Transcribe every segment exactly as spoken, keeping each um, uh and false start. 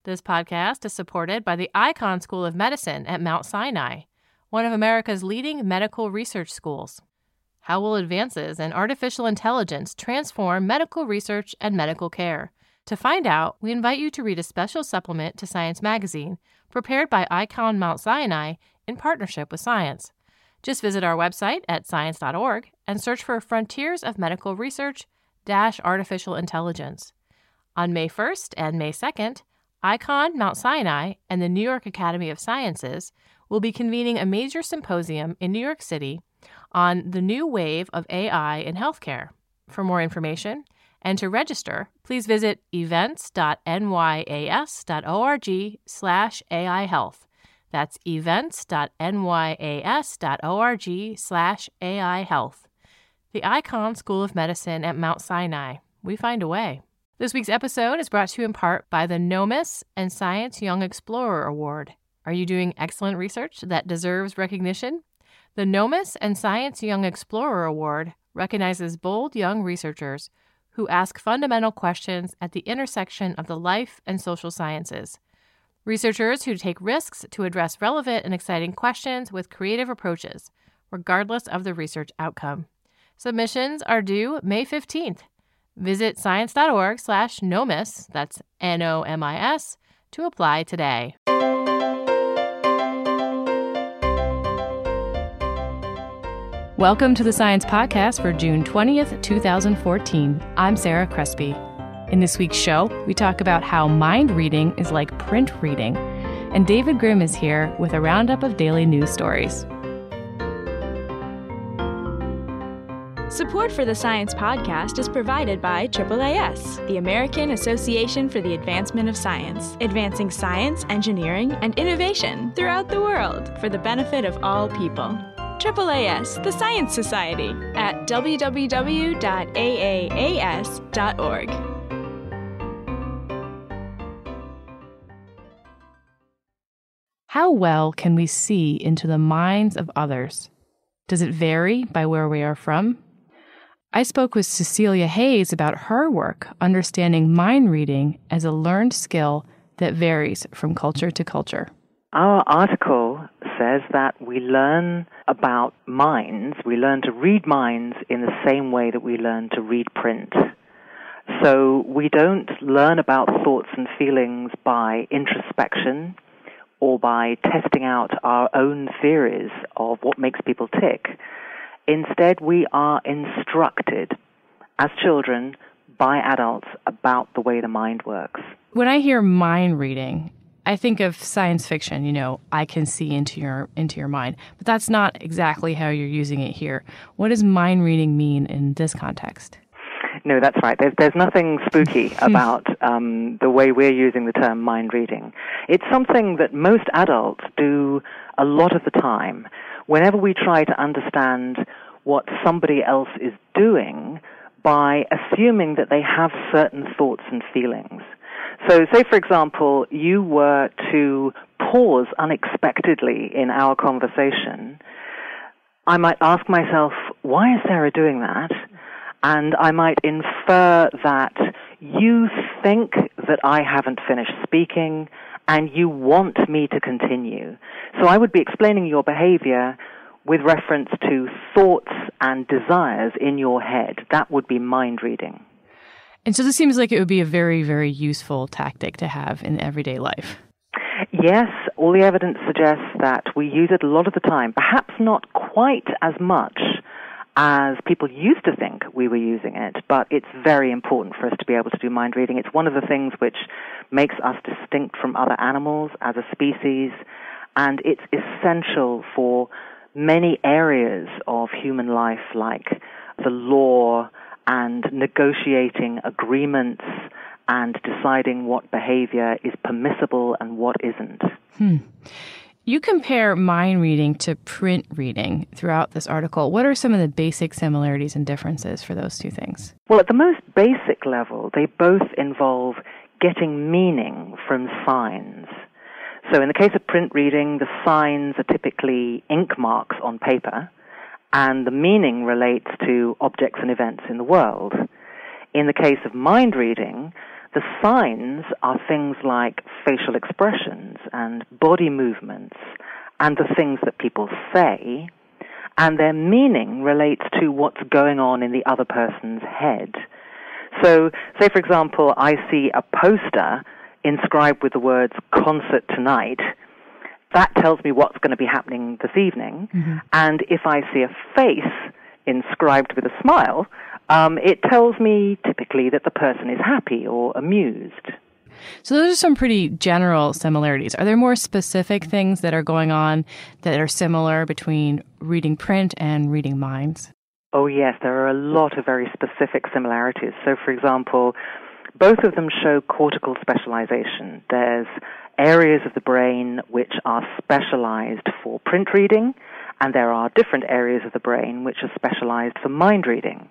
This podcast is supported by the Icahn School of Medicine at Mount Sinai, one of America's leading medical research schools. How will advances in artificial intelligence transform medical research and medical care? To find out, we invite you to read a special supplement to Science Magazine, prepared by Icahn Mount Sinai in partnership with Science. Just visit our website at science dot org and search for Frontiers of Medical Research dash Artificial Intelligence. On May first and May second, Icahn Mount Sinai and the New York Academy of Sciences will be convening a major symposium in New York City on the new wave of A I in healthcare. For more information and to register, please visit events dot n y a s dot org slash A I health. That's events dot n y a s dot org slash A I health. The Icahn School of Medicine at Mount Sinai. We find a way. This week's episode is brought to you in part by the NOMIS and Science Young Explorer Award. Are you doing excellent research that deserves recognition? The NOMIS and Science Young Explorer Award recognizes bold young researchers who ask fundamental questions at the intersection of the life and social sciences. Researchers who take risks to address relevant and exciting questions with creative approaches, regardless of the research outcome. Submissions are due May fifteenth. Visit science dot org slash nomis, that's N O M I S, to apply today. Welcome to the Science Podcast for June twentieth, twenty fourteen. I'm Sarah Crespi. In this week's show, we talk about how mind reading is like print reading, and David Grimm is here with a roundup of daily news stories. Support for the Science Podcast is provided by A A A S, the American Association for the Advancement of Science, advancing science, engineering, and innovation throughout the world for the benefit of all people. A A A S, the Science Society, at w w w dot a a a s dot org. How well can we see into the minds of others? Does it vary by where we are from? I spoke with Cecilia Hayes about her work understanding mind reading as a learned skill that varies from culture to culture. Our article says that we learn about minds, we learn to read minds in the same way that we learn to read print. So we don't learn about thoughts and feelings by introspection or by testing out our own theories of what makes people tick. Instead, we are instructed as children by adults about the way the mind works. When I hear mind reading, I think of science fiction, you know, I can see into your into your mind. But that's not exactly how you're using it here. What does mind reading mean in this context? No, that's right. There's, there's nothing spooky about um, the way we're using the term mind reading. It's something that most adults do a lot of the time. Whenever we try to understand what somebody else is doing by assuming that they have certain thoughts and feelings. So say, for example, you were to pause unexpectedly in our conversation, I might ask myself, why is Sarah doing that? And I might infer that you think that I haven't finished speaking and you want me to continue. So I would be explaining your behavior with reference to thoughts and desires in your head. That would be mind reading. And so this seems like it would be a very, very useful tactic to have in everyday life. Yes, all the evidence suggests that we use it a lot of the time, perhaps not quite as much as people used to think we were using it, but it's very important for us to be able to do mind reading. It's one of the things which makes us distinct from other animals as a species, and it's essential for many areas of human life, like the law and negotiating agreements and deciding what behavior is permissible and what isn't. Hmm. You compare mind reading to print reading throughout this article. What are some of the basic similarities and differences for those two things? Well, at the most basic level, they both involve getting meaning from signs. So in the case of print reading, the signs are typically ink marks on paper, and the meaning relates to objects and events in the world. In the case of mind reading, The signs are things like facial expressions and body movements and the things that people say, and their meaning relates to what's going on in the other person's head. So, say for example, I see a poster inscribed with the words "concert tonight." That tells me what's going to be happening this evening. Mm-hmm. And if I see a face inscribed with a smile, um, it tells me typically that the person is happy or amused. So those are some pretty general similarities. Are there more specific things that are going on that are similar between reading print and reading minds? Oh, yes, there are a lot of very specific similarities. So, for example, both of them show cortical specialization. There's areas of the brain which are specialized for print reading, and there are different areas of the brain which are specialized for mind reading.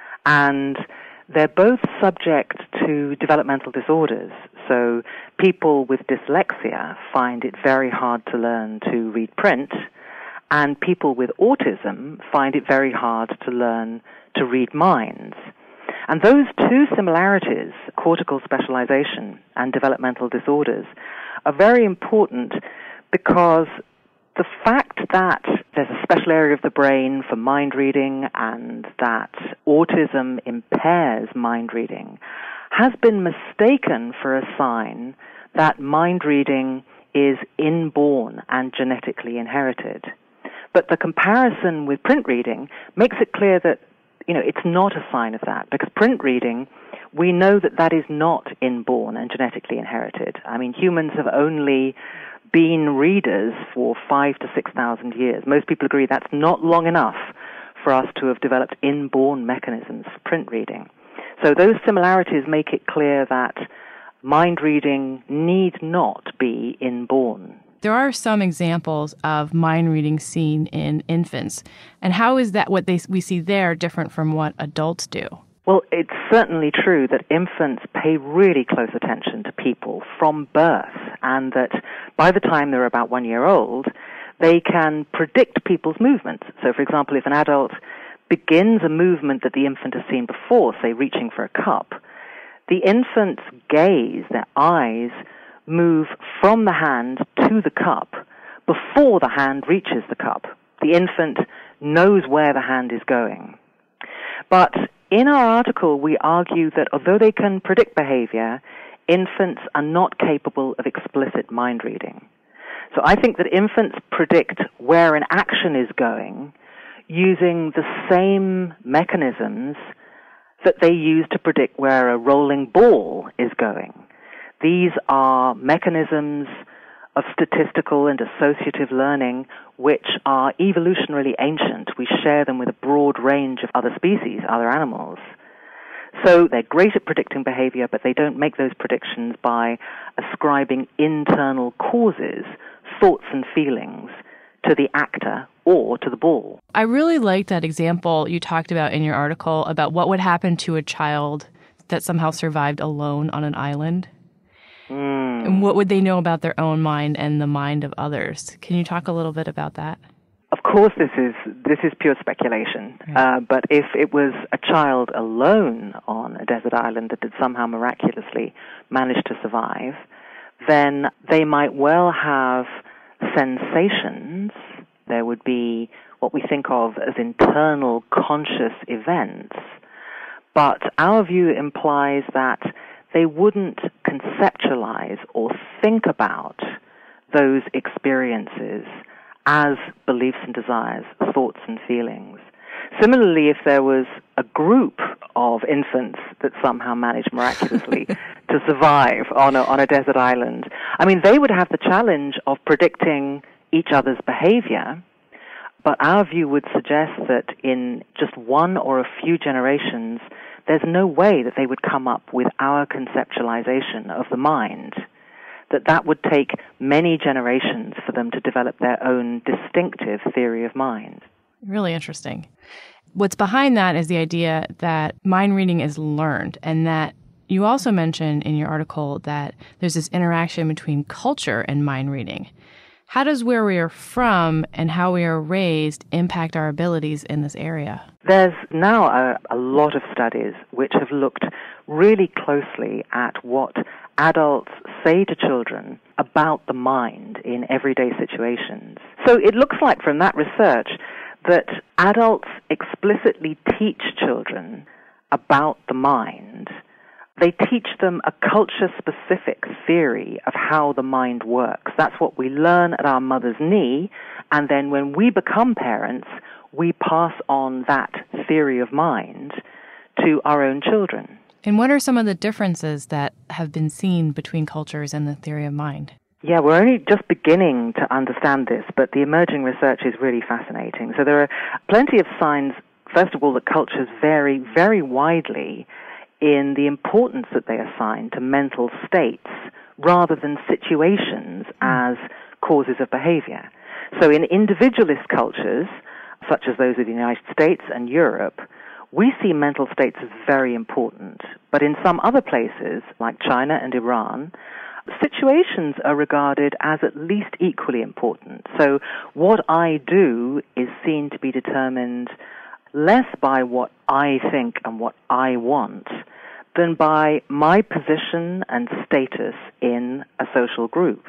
And they're both subject to developmental disorders. So people with dyslexia find it very hard to learn to read print, and people with autism find it very hard to learn to read minds. And those two similarities, cortical specialization and developmental disorders, are very important because the fact that there's a special area of the brain for mind reading and that autism impairs mind reading has been mistaken for a sign that mind reading is inborn and genetically inherited. But the comparison with print reading makes it clear that, you know, it's not a sign of that, because print reading, we know that that is not inborn and genetically inherited. I mean, humans have only been readers for five to six thousand years. Most people agree that's not long enough for us to have developed inborn mechanisms for print reading. So those similarities make it clear that mind reading need not be inborn. There are some examples of mind reading seen in infants. And how is that what they we see there different from what adults do? Well, it's certainly true that infants pay really close attention to people from birth, and that by the time they're about one year old, they can predict people's movements. So, for example, if an adult begins a movement that the infant has seen before, say reaching for a cup, the infant's gaze, their eyes, move from the hand to the cup before the hand reaches the cup. The infant knows where the hand is going. But in our article, we argue that although they can predict behavior, infants are not capable of explicit mind reading. So I think that infants predict where an action is going using the same mechanisms that they use to predict where a rolling ball is going. These are mechanisms of statistical and associative learning which are evolutionarily ancient. We share them with a broad range of other species, other animals. So they're great at predicting behavior, but they don't make those predictions by ascribing internal causes, thoughts and feelings, to the actor or to the ball. I really like that example you talked about in your article about what would happen to a child that somehow survived alone on an island. Mm. And what would they know about their own mind and the mind of others? Can you talk a little bit about that? Of course, this is this is pure speculation. Right. Uh, but if it was a child alone on a desert island that had somehow miraculously managed to survive, then they might well have sensations. There would be what we think of as internal conscious events. But our view implies that they wouldn't conceptualize or think about those experiences as beliefs and desires, thoughts and feelings. Similarly, if there was a group of infants that somehow managed miraculously to survive on a, on a desert island, I mean, they would have the challenge of predicting each other's behavior, but our view would suggest that in just one or a few generations, there's no way that they would come up with our conceptualization of the mind, that that would take many generations for them to develop their own distinctive theory of mind. Really interesting. What's behind that is the idea that mind reading is learned, and that you also mentioned in your article that there's this interaction between culture and mind reading. How does where we are from and how we are raised impact our abilities in this area? There's now a, a lot of studies which have looked really closely at what adults say to children about the mind in everyday situations. So it looks like from that research that adults explicitly teach children about the mind. They teach them a culture-specific theory of how the mind works. That's what we learn at our mother's knee, and then when we become parents, we pass on that theory of mind to our own children. And what are some of the differences that have been seen between cultures and the theory of mind? Yeah, we're only just beginning to understand this, but the emerging research is really fascinating. So there are plenty of signs, first of all, that cultures vary very widely in the importance that they assign to mental states rather than situations as causes of behavior. So in individualist cultures, such as those of the United States and Europe, we see mental states as very important. But in some other places, like China and Iran, situations are regarded as at least equally important. So what I do is seen to be determined less by what I think and what I want than by my position and status in a social group.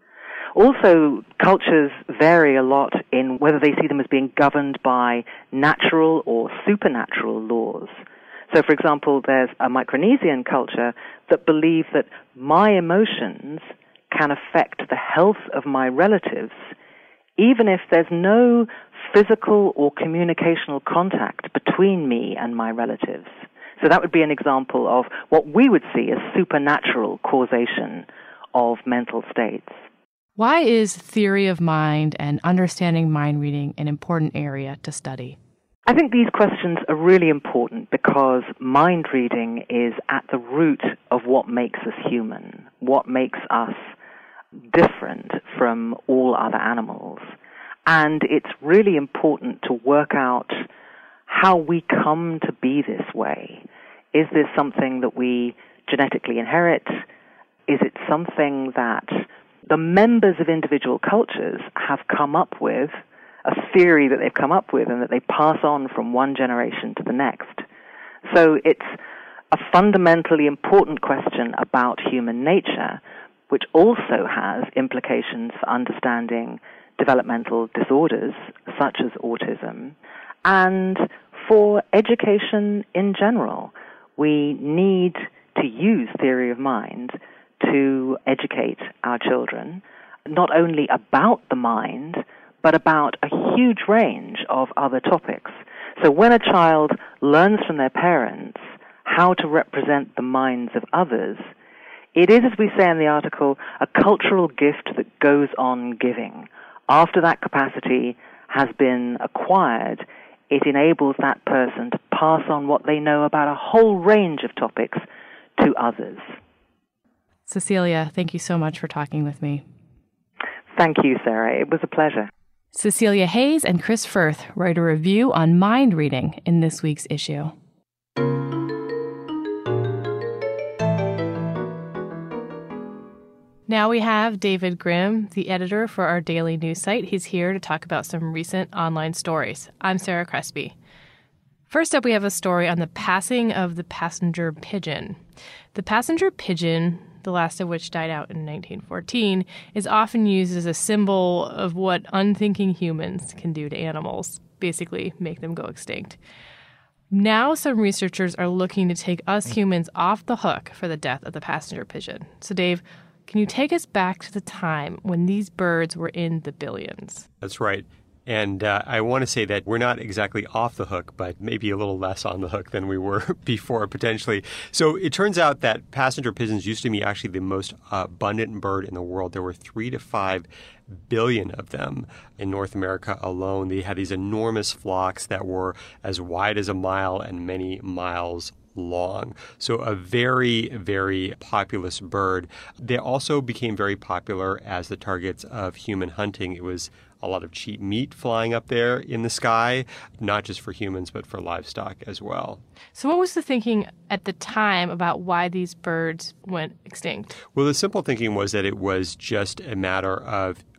Also, cultures vary a lot in whether they see them as being governed by natural or supernatural laws. So, for example, there's a Micronesian culture that believe that my emotions can affect the health of my relatives even if there's no physical or communicational contact between me and my relatives. So that would be an example of what we would see as supernatural causation of mental states. Why is theory of mind and understanding mind reading an important area to study? I think these questions are really important because mind reading is at the root of what makes us human, what makes us different from all other animals. And it's really important to work out how we come to be this way. Is this something that we genetically inherit? Is it something that the members of individual cultures have come up with, a theory that they've come up with and that they pass on from one generation to the next? So it's a fundamentally important question about human nature, which also has implications for understanding developmental disorders such as autism and for education in general. We need to use theory of mind to educate our children, not only about the mind, but about a huge range of other topics. So when a child learns from their parents how to represent the minds of others, it is, as we say in the article, a cultural gift that goes on giving. After that capacity has been acquired, it enables that person to pass on what they know about a whole range of topics to others. Cecilia, thank you so much for talking with me. Thank you, Sarah. It was a pleasure. Cecilia Hayes and Chris Firth write a review on mind reading in this week's issue. Now we have David Grimm, the editor for our daily news site. He's here to talk about some recent online stories. I'm Sarah Crespi. First up, we have a story on the passing of the passenger pigeon. The passenger pigeon, the last of which died out in nineteen fourteen, is often used as a symbol of what unthinking humans can do to animals, basically make them go extinct. Now some researchers are looking to take us humans off the hook for the death of the passenger pigeon. So Dave, can you take us back to the time when these birds were in the billions? That's right. And uh, I want to say that we're not exactly off the hook, but maybe a little less on the hook than we were before, potentially. So it turns out that passenger pigeons used to be actually the most uh, abundant bird in the world. There were three to five billion of them in North America alone. They had these enormous flocks that were as wide as a mile and many miles long. So a very, very populous bird. They also became very popular as the targets of human hunting. It was a lot of cheap meat flying up there in the sky, not just for humans, but for livestock as well. So what was the thinking at the time about why these birds went extinct? Well, the simple thinking was that it was just a matter of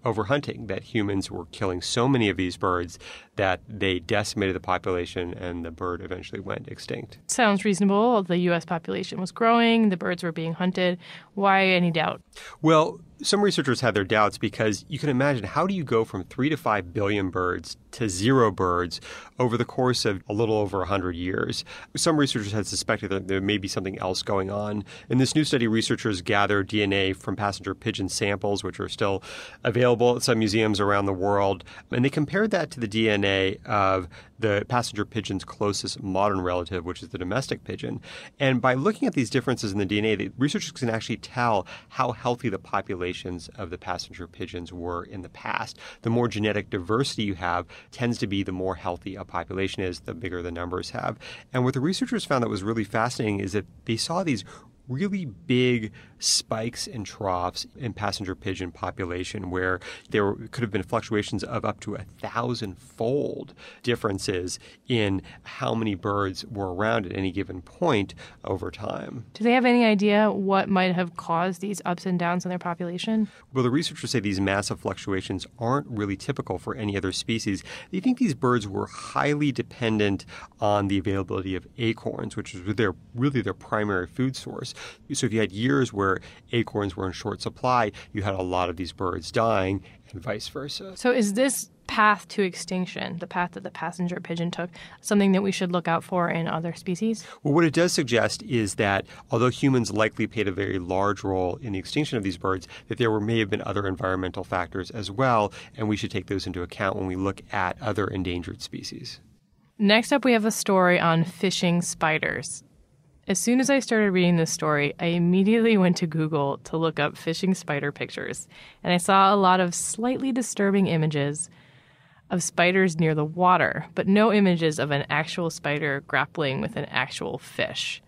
overhunting, that humans were killing so many of these birds that they decimated the population and the bird eventually went extinct. Sounds reasonable. The U S population was growing. The birds were being hunted. Why any doubt? Well, some researchers had their doubts because you can imagine, how do you go from three to five billion birds to zero birds over the course of a little over one hundred years? Some researchers had suspected that there may be something else going on. In this new study, researchers gathered D N A from passenger pigeon samples, which are still available at some museums around the world, and they compared that to the D N A of the passenger pigeon's closest modern relative, which is the domestic pigeon. And by looking at these differences in the D N A, the researchers can actually tell how healthy the populations of the passenger pigeons were in the past. The more genetic diversity you have tends to be the more healthy a population is, the bigger the numbers have. And what the researchers found that was really fascinating is that they saw these really big spikes and troughs in passenger pigeon population where there could have been fluctuations of up to a thousand-fold differences in how many birds were around at any given point over time. Do they have any idea what might have caused these ups and downs in their population? Well, the researchers say these massive fluctuations aren't really typical for any other species. They think these birds were highly dependent on the availability of acorns, which is their, really their primary food source. So if you had years where acorns were in short supply, you had a lot of these birds dying, and vice versa. So is this path to extinction, the path that the passenger pigeon took, something that we should look out for in other species? Well, what it does suggest is that although humans likely played a very large role in the extinction of these birds, that there were, may have been other environmental factors as well, and we should take those into account when we look at other endangered species. Next up, we have a story on fishing spiders. As soon as I started reading this story, I immediately went to Google to look up fishing spider pictures, and I saw a lot of slightly disturbing images of spiders near the water, but no images of an actual spider grappling with an actual fish.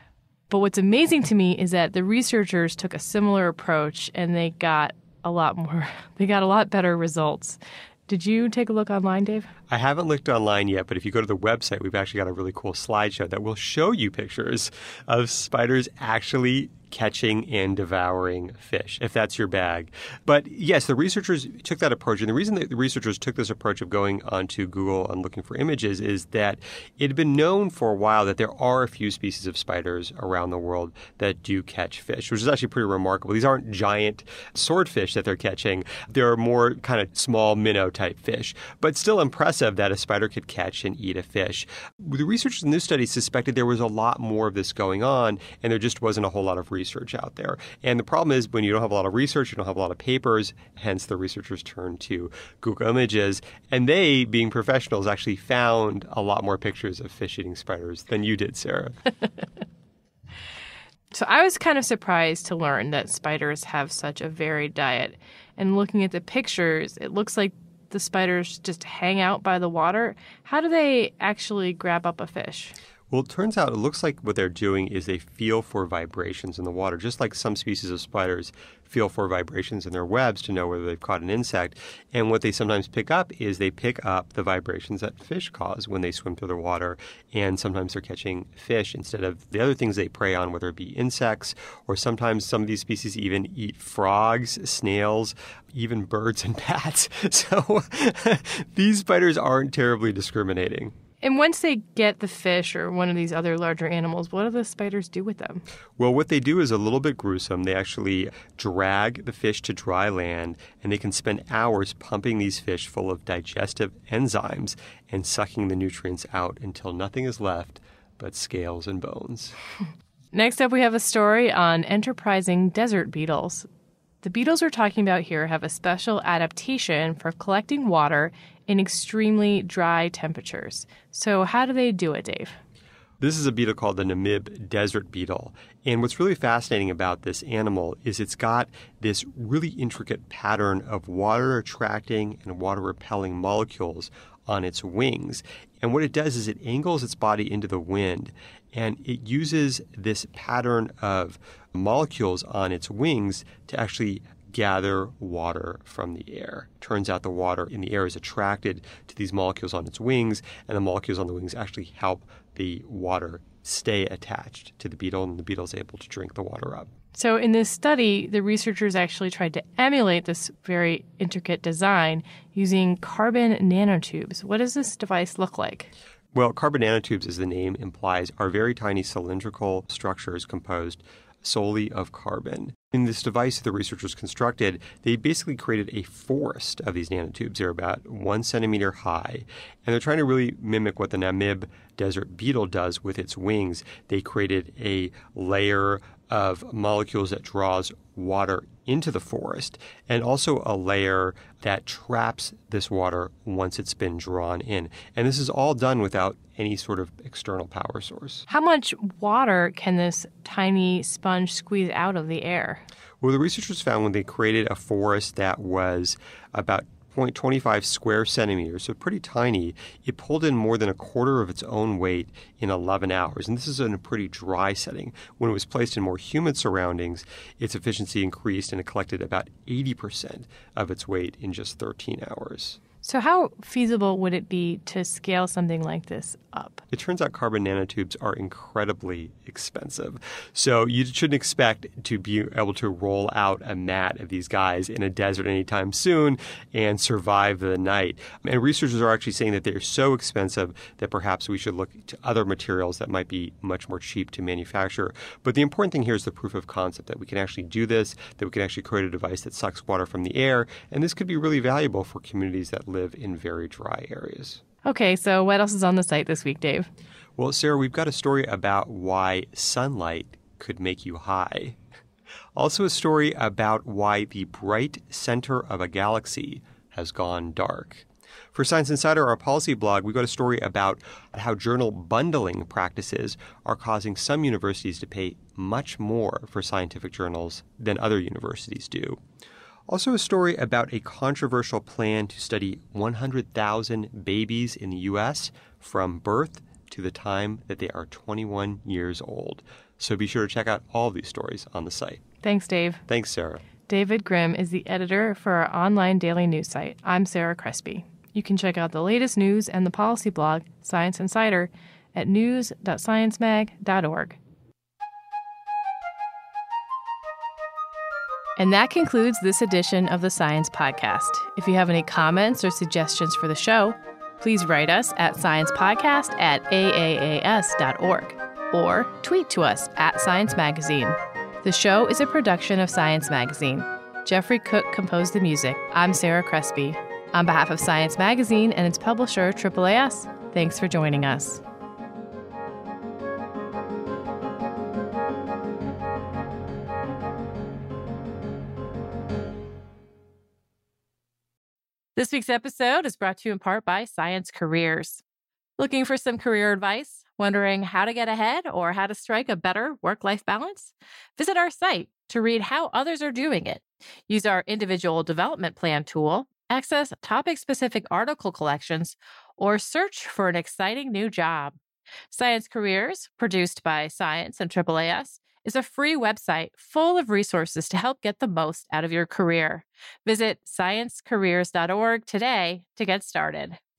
But what's amazing to me is that the researchers took a similar approach, and they got a lot more, they got a lot better results. Did you take a look online, Dave? I haven't looked online yet, but if you go to the website, we've actually got a really cool slideshow that will show you pictures of spiders actually catching and devouring fish, if that's your bag. But yes, the researchers took that approach. And the reason that the researchers took this approach of going onto Google and looking for images is that it had been known for a while that there are a few species of spiders around the world that do catch fish, which is actually pretty remarkable. These aren't giant swordfish that they're catching. They're more kind of small minnow-type fish, but still impressive that a spider could catch and eat a fish. The researchers in this study suspected there was a lot more of this going on, and there just wasn't a whole lot of research research out there. And the problem is when you don't have a lot of research, you don't have a lot of papers, hence the researchers turned to Google Images. And they, being professionals, actually found a lot more pictures of fish-eating spiders than you did, Sarah. So I was kind of surprised to learn that spiders have such a varied diet. And looking at the pictures, it looks like the spiders just hang out by the water. How do they actually grab up a fish? Well, it turns out it looks like what they're doing is they feel for vibrations in the water, just like some species of spiders feel for vibrations in their webs to know whether they've caught an insect. And what they sometimes pick up is they pick up the vibrations that fish cause when they swim through the water. And sometimes they're catching fish instead of the other things they prey on, whether it be insects, or sometimes some of these species even eat frogs, snails, even birds and bats. So these spiders aren't terribly discriminating. And once they get the fish or one of these other larger animals, what do the spiders do with them? Well, what they do is a little bit gruesome. They actually drag the fish to dry land, and they can spend hours pumping these fish full of digestive enzymes and sucking the nutrients out until nothing is left but scales and bones. Next up, we have a story on enterprising desert beetles. The beetles we're talking about here have a special adaptation for collecting water in extremely dry temperatures. So how do they do it, Dave? This is a beetle called the Namib desert beetle. And what's really fascinating about this animal is it's got this really intricate pattern of water-attracting and water-repelling molecules on its wings. And what it does is it angles its body into the wind, and it uses this pattern of molecules on its wings to actually gather water from the air. Turns out the water in the air is attracted to these molecules on its wings, and the molecules on the wings actually help the water stay attached to the beetle, and the beetle is able to drink the water up. So in this study, the researchers actually tried to emulate this very intricate design using carbon nanotubes. What does this device look like? Well, carbon nanotubes, as the name implies, are very tiny cylindrical structures composed solely of carbon. In this device that the researchers constructed, they basically created a forest of these nanotubes. They're about one centimeter high, and they're trying to really mimic what the Namib desert beetle does with its wings. They created a layer of molecules that draws water into the forest, and also a layer that traps this water once it's been drawn in. And this is all done without any sort of external power source. How much water can this tiny sponge squeeze out of the air? Well, the researchers found when they created a forest that was about zero point two five square centimeters, so pretty tiny, it pulled in more than a quarter of its own weight in eleven hours. And this is in a pretty dry setting. When it was placed in more humid surroundings, its efficiency increased and it collected about eighty percent of its weight in just thirteen hours. So how feasible would it be to scale something like this up? It turns out carbon nanotubes are incredibly expensive. So you shouldn't expect to be able to roll out a mat of these guys in a desert anytime soon and survive the night. And researchers are actually saying that they're so expensive that perhaps we should look to other materials that might be much more cheap to manufacture. But the important thing here is the proof of concept, that we can actually do this, that we can actually create a device that sucks water from the air. And this could be really valuable for communities that live in very dry areas. Okay, so what else is on the site this week, Dave? Well, Sarah, we've got a story about why sunlight could make you high. Also a story about why the bright center of a galaxy has gone dark. For Science Insider, our policy blog, we've got a story about how journal bundling practices are causing some universities to pay much more for scientific journals than other universities do. Also a story about a controversial plan to study one hundred thousand babies in the U S from birth to the time that they are twenty-one years old. So be sure to check out all of these stories on the site. Thanks, Dave. Thanks, Sarah. David Grimm is the editor for our online daily news site. I'm Sarah Crespi. You can check out the latest news and the policy blog, Science Insider, at news dot science mag dot org. And that concludes this edition of the Science Podcast. If you have any comments or suggestions for the show, please write us at sciencepodcast at a a a s dot org or tweet to us at Science Magazine. The show is a production of Science Magazine. Jeffrey Cook composed the music. I'm Sarah Crespi. On behalf of Science Magazine and its publisher, Triple A S, thanks for joining us. This week's episode is brought to you in part by Science Careers. Looking for some career advice? Wondering how to get ahead or how to strike a better work-life balance? Visit our site to read how others are doing it. Use our individual development plan tool, access topic-specific article collections, or search for an exciting new job. Science Careers, produced by Science and Triple A S, is a free website full of resources to help get the most out of your career. Visit science careers dot org today to get started.